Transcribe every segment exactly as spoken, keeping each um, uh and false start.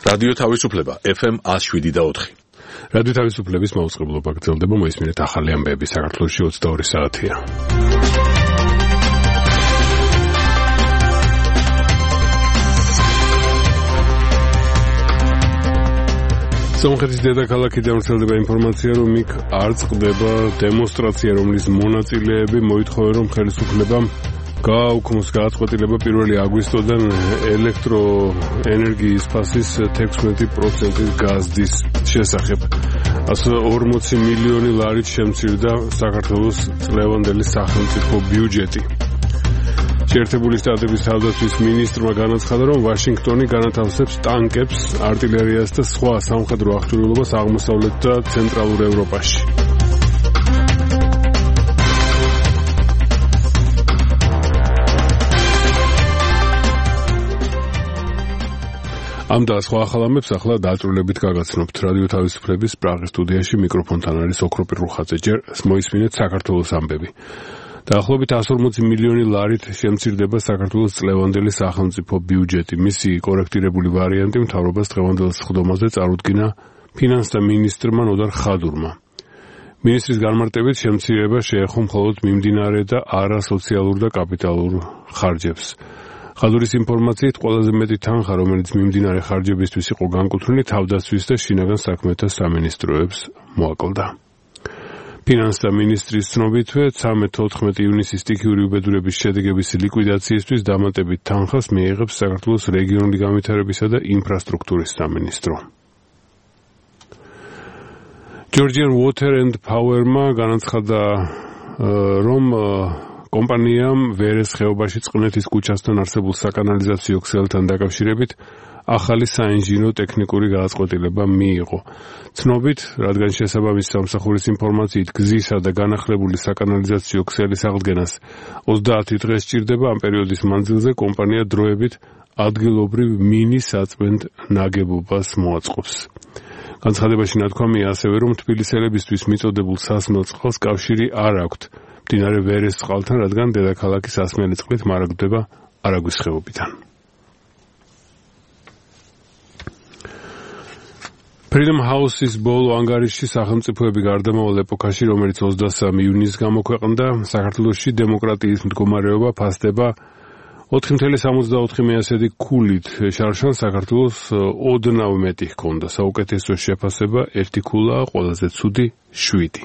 რადიო თავისუფლება ეფ ემ one oh seven და four. რადიო თავისუფლების მაუწყებლობა გრძელდება, მოისმინეთ ახალი ამბები საქართველოში ოცდაორი საათია. სომხეთის დედაქალაქიდან ვრცელდება ინფორმაცია, რომ იქ არ წყდება დემონსტრაცია, რომლის მონაწილეები მოითხოვენ, რომ ხელისუფლებამ გააუქმოს გადაწყვეტილება პირველი აგვისტოდან ელექტროენერგიის ფასის თექვსმეტი პროცენტის გაზდის შესახებ. ასე ორმოცი მილიონი ლარით შემცირდა საქართველოს წლევანდელი სახელმწიფო ბიუჯეტი. შეერთებული შტატების თავდაცვის მინისტრმა განაცხადა, რომ ვაშინგტონი განათავსებს ტანკებს, არტილერიას და სხვა სამხედრო აღჭურვილობას აღმოსავლეთ და ცენტრალურ ევროპაში. ამ და სხვა ახალ ამბებს ახლა დაწვრილებით გაგაცნობთ. რადიო თავისუფლების პრაღის სტუდიაში მიკროფონთან არის ოქროპირ რუხაძე. ჯერ მოისმინეთ საქართველოს ამბები. დაახლოებით one hundred forty მილიონი ლარით შემცირდება საქართველოს წლევანდელი სახელმწიფო ბიუჯეტი. მისი კორექტირებული ვარიანტი მთავრობას დღევანდელ სხდომაზე წარუდგინა ფინანსთა მინისტრმა ნოდარ ხადურმა. მინისტრის განმარტებით შემცირება შეეხო მხოლოდ მიმდინარე და არასოციალურ და კაპიტალურ ხარჯებს. ხადურის ინფორმაციით ყველაზე მეტი თანხა, რომელიც მიმდინარე ხარჯებისთვის იყო განკუთვნილი, თავდაცვის და შინაგან საქმეთა სამინისტროებს მოაკლდა. ფინანსთა მინისტრის ცნობითვე thirteen-fourteen ივნისის სტიქიური უბედურების შედეგების ლიკვიდაციისთვის დამატებით თანხას მიიღებს საქართველოს რეგიონული განვითარებისა და ინფრასტრუქტურის სამინისტრო. Georgian Water and Power-მა განაცხადა, რომ კომპანიამ ვერეს ხეობაში წყნეთის ქუჩასთან არსებულ საკანალიზაციო ქსელთან დაკავშირებით ახალი საინჟინრო ტექნიკური გადაწყვეტილება მიიღო. ცნობით, რადგან შესაბამის სამსახურის ინფორმაციით გზისა და განახლებული საკანალიზაციო ქსელის აღდგენას ოცდაათი დღე სჭირდება, ამ პერიოდის მანძილზე კომპანია დროებით ადგილობრივ მინისაწმენდ ნაგებობას მოაწყობს. განცხადებაში ნათქვამია ასევე, რომ თბილისელებისთვის მიწოდებულ სასმელ წყალს კავშირი არ აქვთ მდინარე ვერეს წყალთან, რადგან დედაქალაქის სასმელი წყლით მარაგდება არაგვის ხეობიდან. Freedom House-ის ბოლო ანგარიშში სახელმწიფოები გარდამავალ ეპოქაში, რომელიც ოცდასამი ივნისს გამოქვეყნდა, საქართველოში დემოკრატიის მდგომარეობა ფასდება ოთხი ათეული ოცდაოთხი ქულით. შარშან საქართველოს ოდნავ მეტი ჰქონდა. საუკეთესო შეფასება ერთი ქულაა, ყველაზე ცუდი შვიდი.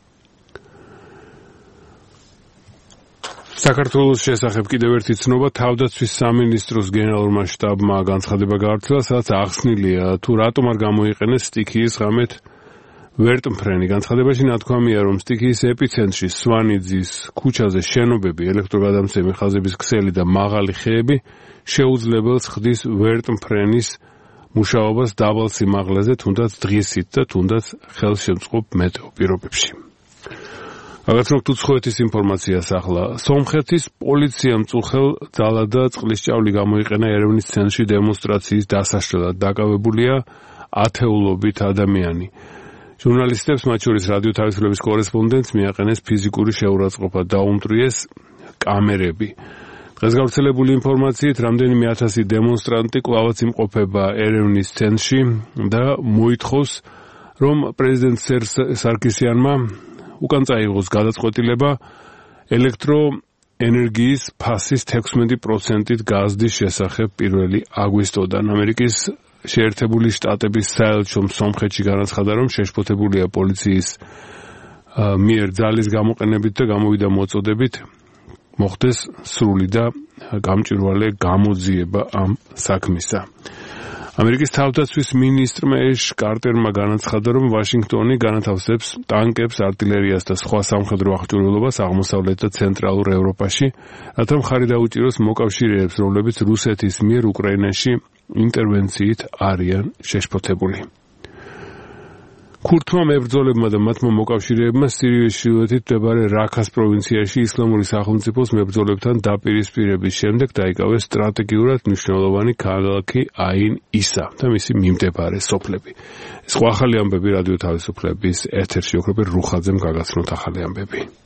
საქართველოს შესახებ კიდევ ერთი ცნობა, თავდაცვის სამინისტროს გენერალურმა შტაბმა განცხადება გაართულა, სადაც ახსნილია, თუ რატომ არ გამოიყენეს სტიქიის ღამეთ ვერტმფრენი. განცხადებაში ნათქვამია, რომ სტიქიის ეპიცენტრში სვანიძის ქუჩაზე შენობები, ელექტროგადამცემი ხაზების ქსელი და მაღალი ხეები შეუძლებელს ხდის ვერტმფრენის მუშაობას დაბალ სიმაღლეზე, თუნდაც დღისით და თუნდაც ხელშემწყობ მეტეო პირობებში. გაგაცნობთ უცხოეთის ინფორმაციას ახლა. სომხეთის პოლიციამ წუხელ ძალა და წყლისჭავლი გამოიყენა ერევნის ცენტრში დემონსტრაციის დასაშლელად. დაკავებულია ათეულობით ადამიანი. ჟურნალისტებს, მათ შორის რადიო თავისუფლების კორესპონდენტს, მიაყენეს ფიზიკური შეურაცხყოფა, დაუმტვრიეს კამერები. დღეს გავრცელებული ინფორმაციით, რამდენიმე ათასი დემონსტრანტი კვლავაც იმყოფება ერევნის ცენტრში და მოითხოვს, რომ პრეზიდენტ სარკისიანმა უკან წაიღოს გადაწყვეტილება ელექტროენერგიის ფასის თექვსმეტი პროცენტით გაზდის შესახებ პირველი აგვისტოდან. ამერიკის შეერთებული შტატების საელჩომ სომხეთში განაცხადა, რომ შეშფოთებულია პოლიციის მიერ ძალის გამოყენებით და გამოვიდა მოწოდებით მოხდეს სრული და გამჭვირვალე გამოძიება ამ საქმისა. ამერიკის თავდაცვის მინისტრმა ეშ კარტერმა განაცხადა, რომ ვაშინგტონი განათავსებს ტანკებს, არტილერიას და სხვა სამხედრო აღჭურვილობას აღმოსავლეთ და ცენტრალურ ევროპაში, რათა მხარი დაუჭიროს მოკავშირეებს, რომლებიც რუსეთის მიერ უკრაინაში ინტერვენციით არიან შეშფოთებული. ქურთმა მებრძოლებმა და მათმა მოკავშირეებმა სირიის ჩრდილოეთით მდებარე რაქას პროვინციაში ისლამური სახელმწიფოს მებრძოლებთან დაპირისპირების შემდეგ დაიკავეს სტრატეგიურად მნიშვნელოვანი ქალაქი აინ ისა და მისი მიმდებარე სოფლები. ეს ახალი ამბები რადიო თავისუფლების ეთერში ოქროპირ რუხაძემ გაგაცნოთ ახალი ამბები.